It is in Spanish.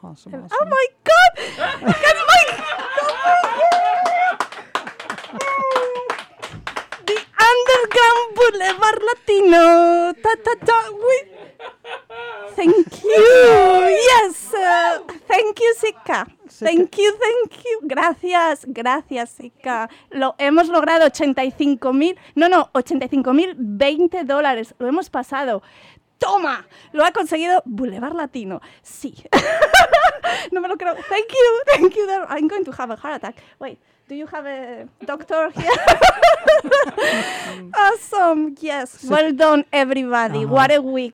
Awesome. Oh my God! That's my... The Underground Boulevard Latino. Thank you. Yes. Thank you, Sika. Thank you. Gracias, Sika. Lo hemos logrado. 85.000 $20. Lo hemos pasado. ¡Toma! Lo ha conseguido Boulevard Latino. Sí. No me lo creo. Thank you. I'm going to have a heart attack. Wait, do you have a doctor here? Awesome. Yes. Well done, everybody. What a week.